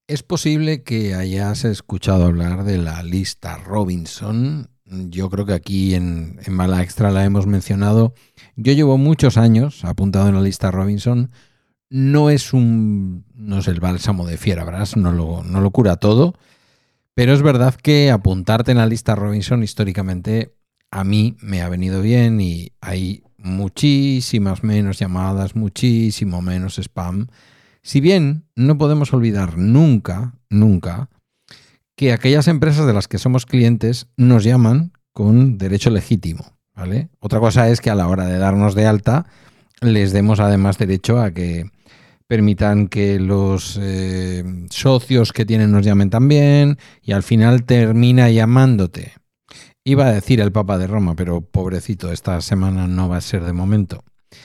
Es posible que hayas escuchado hablar de la lista Robinson. Yo creo que aquí en Mala Extra la hemos mencionado. Yo llevo muchos años apuntado en la lista Robinson. No es el bálsamo de Fierabras, no lo cura todo, pero es verdad que apuntarte en la lista Robinson históricamente a mí me ha venido bien y hay muchísimas menos llamadas, muchísimo menos spam. Si bien no podemos olvidar nunca, que aquellas empresas de las que somos clientes nos llaman con derecho legítimo, ¿vale? Otra cosa es que a la hora de darnos de alta les demos además derecho a que permitan que los socios que tienen nos llamen también y al final termina llamándote. Iba a decir el Papa de Roma, pero pobrecito, esta semana no va a ser de momento.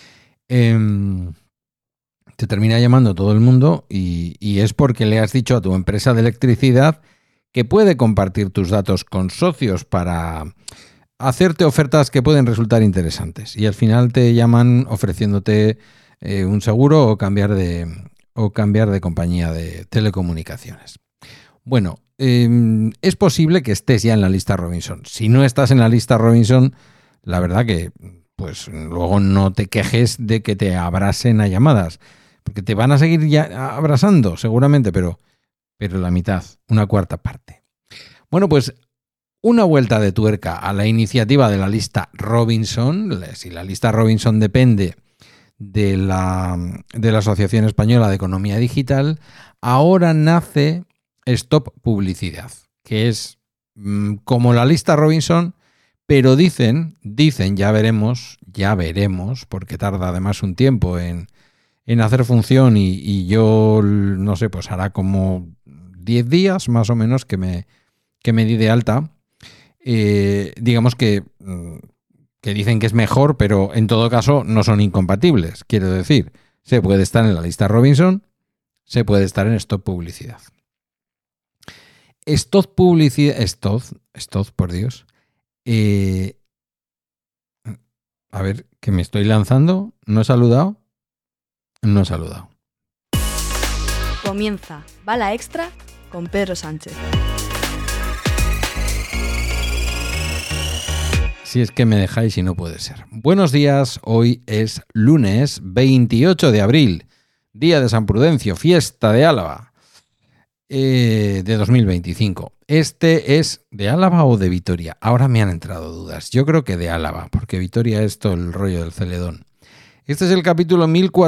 Te termina llamando todo el mundo y es porque le has dicho a tu empresa de electricidad que puede compartir tus datos con socios para hacerte ofertas que pueden resultar interesantes. Y al final te llaman ofreciéndote un seguro o cambiar de compañía de telecomunicaciones. Bueno, es posible que estés ya en la lista Robinson. Si no estás en la lista Robinson, la verdad que pues luego no te quejes de que te abrasen a llamadas, porque te van a seguir ya abrasando seguramente, pero la mitad, una cuarta parte. Bueno, pues una vuelta de tuerca a la iniciativa de la lista Robinson. Si la lista Robinson depende de la Asociación Española de Economía Digital, ahora nace Stop Publicidad, que es como la lista Robinson, pero dicen, ya veremos, porque tarda además un tiempo en hacer función y yo, no sé, pues hará como 10 días más o menos que me di de alta. Digamos que dicen que es mejor, pero en todo caso no son incompatibles. Quiero decir, se puede estar en la lista Robinson, se puede estar en Stop Publicidad. Stop por Dios. A ver, que me estoy lanzando. ¿No he saludado? No he saludado. Comienza Bala Extra con Pedro Sánchez. Si es que me dejáis y no puede ser. Buenos días, hoy es lunes 28 de abril, día de San Prudencio, fiesta de Álava, de 2025. ¿Este es de Álava o de Vitoria? Ahora me han entrado dudas. Yo creo que de Álava, porque Vitoria es todo el rollo del Celedón. Este es el capítulo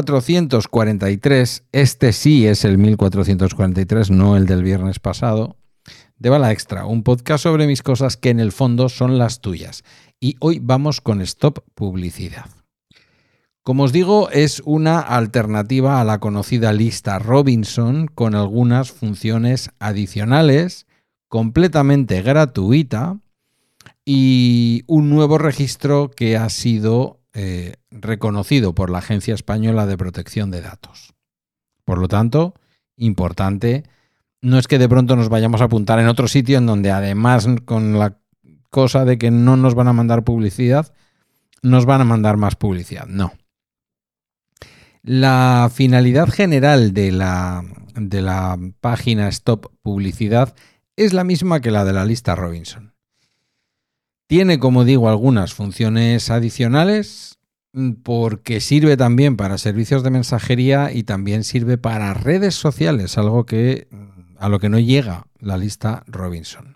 1443. Este sí es el 1443, no el del viernes pasado. De Bala Extra, un podcast sobre mis cosas que en el fondo son las tuyas. Y hoy vamos con Stop Publicidad. Como os digo, es una alternativa a la conocida lista Robinson con algunas funciones adicionales, completamente gratuita y un nuevo registro que ha sido reconocido por la Agencia Española de Protección de Datos. Por lo tanto, importante. No es que de pronto nos vayamos a apuntar en otro sitio en donde además con la cosa de que no nos van a mandar publicidad, nos van a mandar más publicidad. No. La finalidad general de la página Stop Publicidad es la misma que la de la lista Robinson. Tiene, como digo, algunas funciones adicionales porque sirve también para servicios de mensajería y también sirve para redes sociales, algo que a lo que no llega la lista Robinson.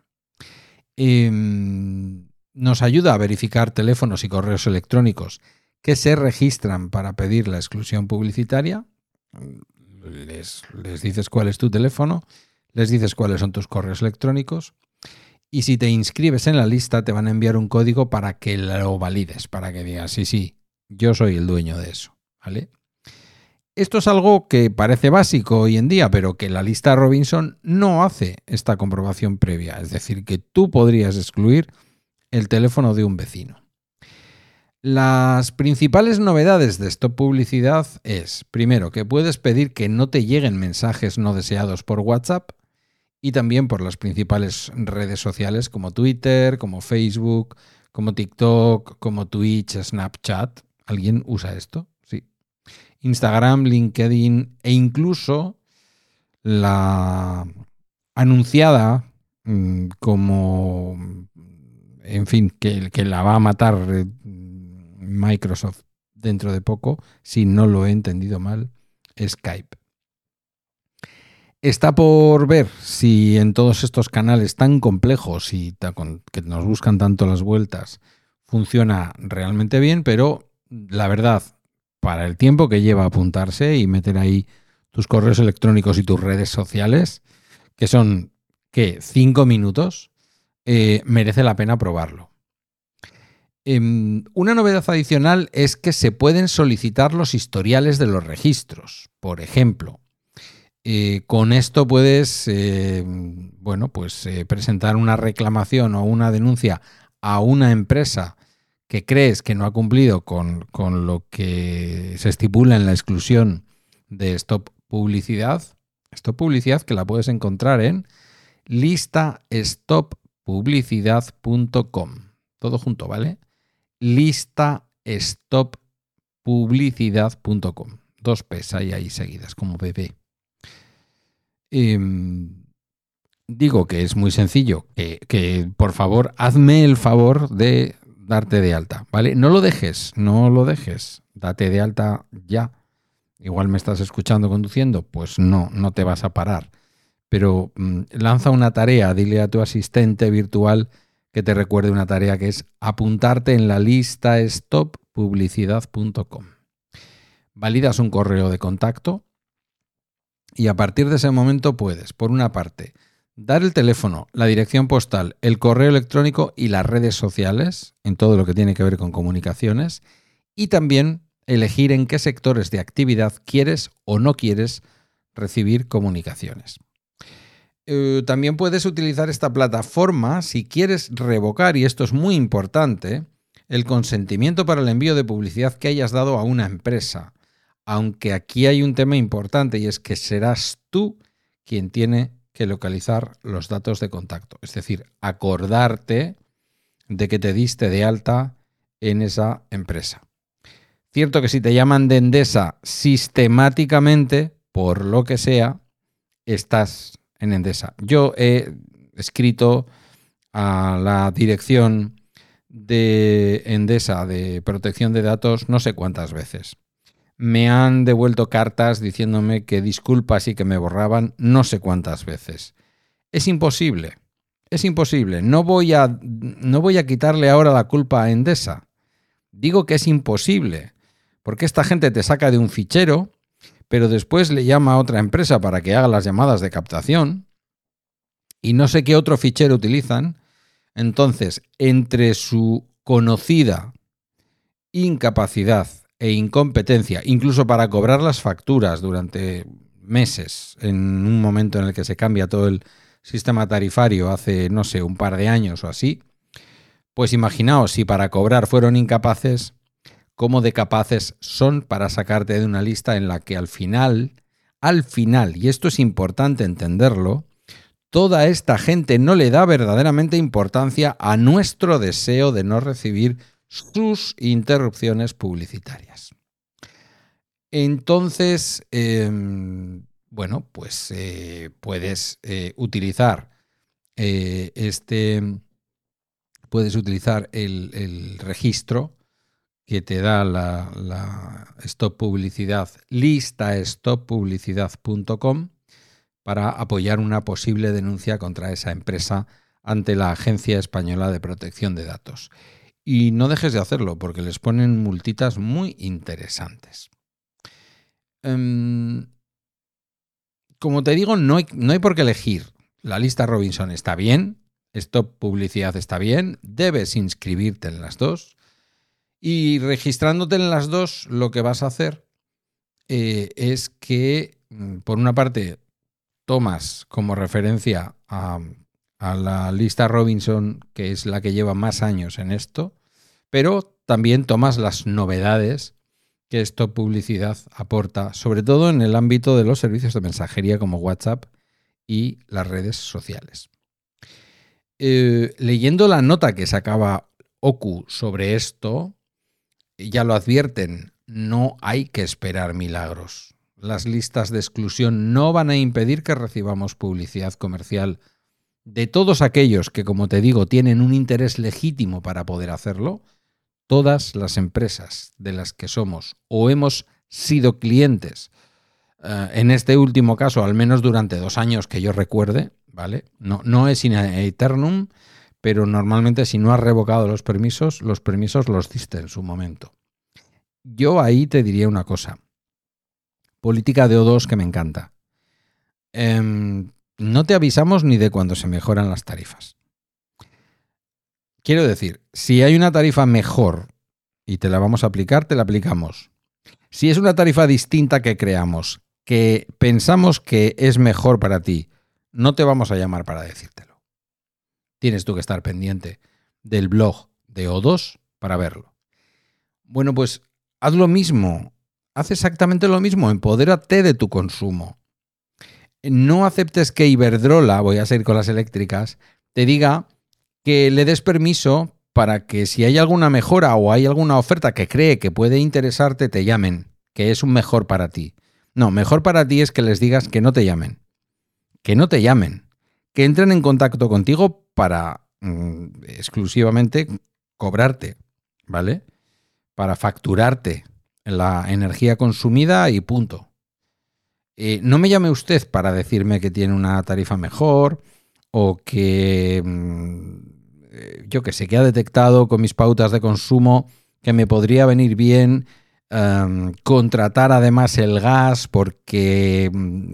Nos ayuda a verificar teléfonos y correos electrónicos que se registran para pedir la exclusión publicitaria. Les dices cuál es tu teléfono, les dices cuáles son tus correos electrónicos y si te inscribes en la lista te van a enviar un código para que lo valides, para que digas, sí, yo soy el dueño de eso, ¿vale? Esto es algo que parece básico hoy en día, pero que la lista Robinson no hace esta comprobación previa. Es decir, que tú podrías excluir el teléfono de un vecino. Las principales novedades de Stop Publicidad es, primero, que puedes pedir que no te lleguen mensajes no deseados por WhatsApp y también por las principales redes sociales como Twitter, como Facebook, como TikTok, como Twitch, Snapchat. ¿Alguien usa esto? Sí. Instagram, LinkedIn e incluso la anunciada como, en fin, que la va a matar Microsoft dentro de poco, si no lo he entendido mal, Skype. Está por ver si en todos estos canales tan complejos y que nos buscan tanto las vueltas funciona realmente bien, pero la verdad, para el tiempo que lleva apuntarse y meter ahí tus correos electrónicos y tus redes sociales, que son, ¿qué?, 5 minutos, merece la pena probarlo. Una novedad adicional es que se pueden solicitar los historiales de los registros. Por ejemplo, con esto puedes presentar una reclamación o una denuncia a una empresa que crees que no ha cumplido con lo que se estipula en la exclusión de Stop Publicidad. Stop Publicidad, que la puedes encontrar en listastoppublicidad.com. Todo junto, ¿vale? listastoppublicidad.com. 2 P's ahí seguidas, como bebé. Digo que es muy sencillo, que por favor hazme el favor de darte de alta, ¿vale? No lo dejes, date de alta ya. Igual me estás escuchando conduciendo, pues no te vas a parar. Pero lanza una tarea, dile a tu asistente virtual que te recuerde una tarea, que es apuntarte en la lista stoppublicidad.com. Validas un correo de contacto y a partir de ese momento puedes, por una parte, dar el teléfono, la dirección postal, el correo electrónico y las redes sociales en todo lo que tiene que ver con comunicaciones, y también elegir en qué sectores de actividad quieres o no quieres recibir comunicaciones. También puedes utilizar esta plataforma si quieres revocar, y esto es muy importante, el consentimiento para el envío de publicidad que hayas dado a una empresa. Aunque aquí hay un tema importante, y es que serás tú quien tiene que localizar los datos de contacto. Es decir, acordarte de que te diste de alta en esa empresa. Cierto que si te llaman de Endesa sistemáticamente, por lo que sea, estás en Endesa. Yo he escrito a la dirección de Endesa de protección de datos no sé cuántas veces. Me han devuelto cartas diciéndome que disculpas y que me borraban no sé cuántas veces. Es imposible. No voy a quitarle ahora la culpa a Endesa. Digo que es imposible, porque esta gente te saca de un fichero, pero después le llama a otra empresa para que haga las llamadas de captación y no sé qué otro fichero utilizan. Entonces, entre su conocida incapacidad e incompetencia, incluso para cobrar las facturas durante meses, en un momento en el que se cambia todo el sistema tarifario hace, no sé, un par de años o así, pues imaginaos, si para cobrar fueron incapaces, cómo de capaces son para sacarte de una lista en la que al final, y esto es importante entenderlo, toda esta gente no le da verdaderamente importancia a nuestro deseo de no recibir sus interrupciones publicitarias. Entonces, puedes utilizar el registro que te da la Stop Publicidad, listastoppublicidad.com, para apoyar una posible denuncia contra esa empresa ante la Agencia Española de Protección de Datos. Y no dejes de hacerlo, porque les ponen multitas muy interesantes. Como te digo, no hay por qué elegir. La lista Robinson está bien, Stop Publicidad está bien, debes inscribirte en las dos. Y registrándote en las dos, lo que vas a hacer es que, por una parte, tomas como referencia a la lista Robinson, que es la que lleva más años en esto, pero también tomas las novedades que Stop Publicidad aporta, sobre todo en el ámbito de los servicios de mensajería como WhatsApp y las redes sociales. Leyendo la nota que sacaba Ocu sobre esto, ya lo advierten, no hay que esperar milagros. las listas de exclusión no van a impedir que recibamos publicidad comercial de todos aquellos que, como te digo, tienen un interés legítimo para poder hacerlo. Todas las empresas de las que somos o hemos sido clientes, en este último caso, al menos durante 2 años que yo recuerde, ¿vale? No es in aeternum, pero normalmente si no has revocado los permisos los diste en su momento. Yo ahí te diría una cosa. Política de O2 que me encanta. No te avisamos ni de cuando se mejoran las tarifas. Quiero decir, si hay una tarifa mejor y te la vamos a aplicar, te la aplicamos. Si es una tarifa distinta que creamos, que pensamos que es mejor para ti, no te vamos a llamar para decírtelo. Tienes tú que estar pendiente del blog de O2 para verlo. Bueno, pues haz lo mismo. Haz exactamente lo mismo. Empodérate de tu consumo. No aceptes que Iberdrola, voy a seguir con las eléctricas, te diga que le des permiso para que si hay alguna mejora o hay alguna oferta que cree que puede interesarte, te llamen, que es un mejor para ti. No, mejor para ti es que les digas que no te llamen. Que no te llamen. Que entren en contacto contigo para exclusivamente cobrarte, ¿vale? Para facturarte la energía consumida y punto. No me llame usted para decirme que tiene una tarifa mejor o que, yo que sé, que ha detectado con mis pautas de consumo que me podría venir bien contratar además el gas porque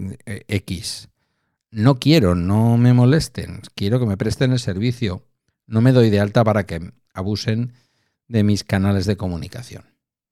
X. No quiero, no me molesten, quiero que me presten el servicio. No me doy de alta para que abusen de mis canales de comunicación.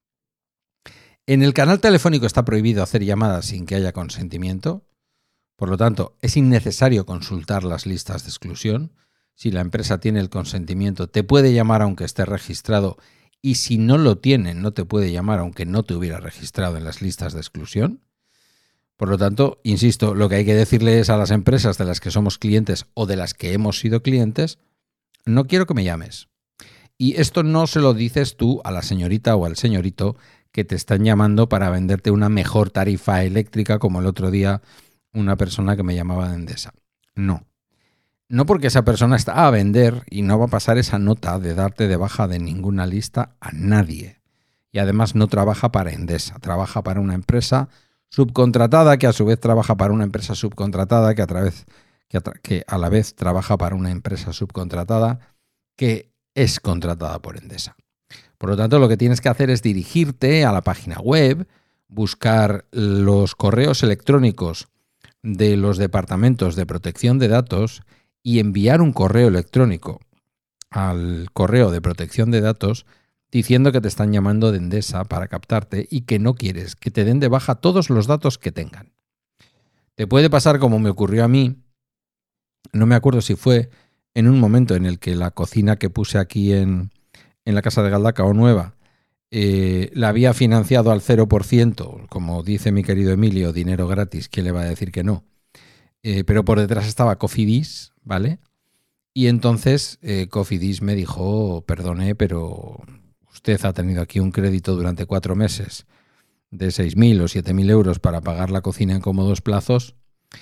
En el canal telefónico está prohibido hacer llamadas sin que haya consentimiento. Por lo tanto, es innecesario consultar las listas de exclusión. Si la empresa tiene el consentimiento, te puede llamar aunque esté registrado, y si no lo tiene, no te puede llamar aunque no te hubiera registrado en las listas de exclusión. Por lo tanto, insisto, lo que hay que decirle es a las empresas de las que somos clientes o de las que hemos sido clientes, no quiero que me llames. Y esto no se lo dices tú a la señorita o al señorito que te están llamando para venderte una mejor tarifa eléctrica, como el otro día una persona que me llamaba de Endesa. No. No, porque esa persona está a vender y no va a pasar esa nota de darte de baja de ninguna lista a nadie. Y además no trabaja para Endesa, trabaja para una empresa subcontratada que a su vez trabaja para una empresa subcontratada que a la vez trabaja para una empresa subcontratada que es contratada por Endesa. Por lo tanto, lo que tienes que hacer es dirigirte a la página web, buscar los correos electrónicos de los departamentos de protección de datos y enviar un correo electrónico al correo de protección de datos diciendo que te están llamando de Endesa para captarte y que no quieres que te den de baja todos los datos que tengan. Te puede pasar como me ocurrió a mí, no me acuerdo si fue en un momento en el que la cocina que puse aquí en la casa de Galdacao nueva la había financiado al 0%, como dice mi querido Emilio, dinero gratis, ¿quién le va a decir que no? Pero por detrás estaba Cofidis, ¿vale? Y entonces Cofidis me dijo, perdone, pero usted ha tenido aquí un crédito durante 4 meses de 6.000 o 7.000 euros para pagar la cocina en cómodos plazos.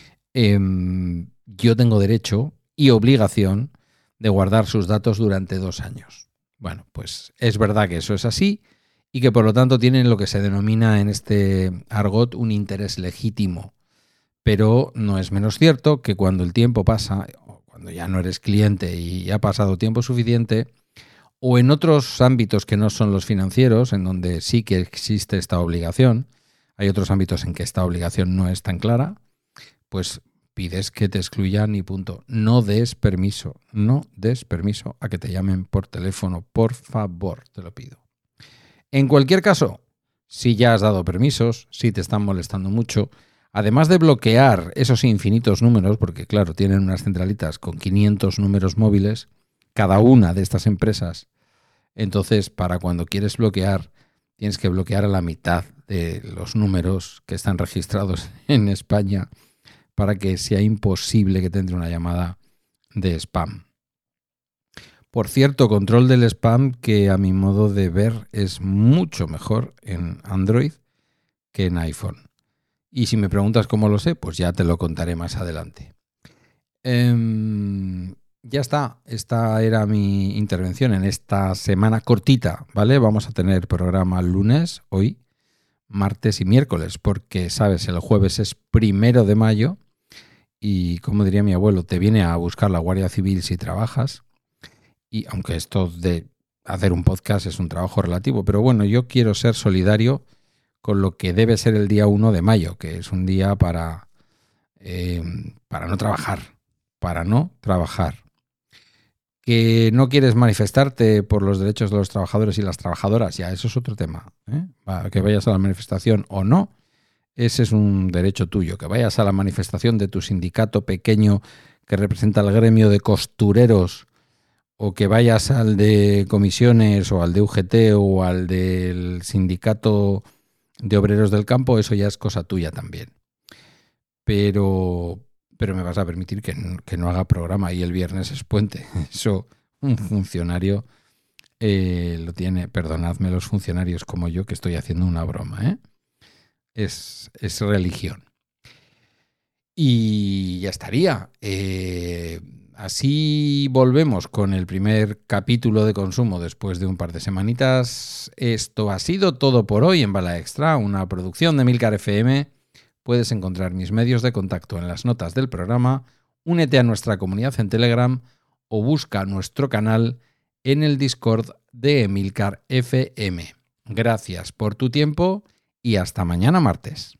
Yo tengo derecho y obligación de guardar sus datos durante 2 años. Bueno, pues es verdad que eso es así y que por lo tanto tienen lo que se denomina en este argot un interés legítimo. Pero no es menos cierto que cuando el tiempo pasa, o cuando ya no eres cliente y ha pasado tiempo suficiente, o en otros ámbitos que no son los financieros, en donde sí que existe esta obligación, hay otros ámbitos en que esta obligación no es tan clara, pues pides que te excluyan y punto. No des permiso a que te llamen por teléfono, por favor, te lo pido. En cualquier caso, si ya has dado permisos, si te están molestando mucho, además de bloquear esos infinitos números, porque claro, tienen unas centralitas con 500 números móviles, cada una de estas empresas, entonces para cuando quieres bloquear, tienes que bloquear a la mitad de los números que están registrados en España para que sea imposible que te entre una llamada de spam. Por cierto, control del spam que a mi modo de ver es mucho mejor en Android que en iPhone. Y si me preguntas cómo lo sé, pues ya te lo contaré más adelante. Ya está. Esta era mi intervención en esta semana cortita, ¿vale? Vamos a tener programa lunes, hoy, martes y miércoles, porque, sabes, el jueves es 1 de mayo y, como diría mi abuelo, te viene a buscar la Guardia Civil si trabajas. Y aunque esto de hacer un podcast es un trabajo relativo, pero bueno, yo quiero ser solidario con lo que debe ser el día 1 de mayo, que es un día para no trabajar. Que no quieres manifestarte por los derechos de los trabajadores y las trabajadoras, ya eso es otro tema, ¿eh? Que vayas a la manifestación o no, ese es un derecho tuyo. Que vayas a la manifestación de tu sindicato pequeño que representa el gremio de costureros, o que vayas al de comisiones o al de UGT o al del sindicato de obreros del campo, eso ya es cosa tuya también. Pero me vas a permitir que no haga programa y el viernes es puente. Eso un funcionario lo tiene. Perdonadme los funcionarios como yo, que estoy haciendo una broma, ¿eh? Es religión. Y ya estaría. Así volvemos con el primer capítulo de Consumo después de un par de semanitas. Esto ha sido todo por hoy en Bala Extra, una producción de Emilcar FM. Puedes encontrar mis medios de contacto en las notas del programa, únete a nuestra comunidad en Telegram o busca nuestro canal en el Discord de Emilcar FM. Gracias por tu tiempo y hasta mañana martes.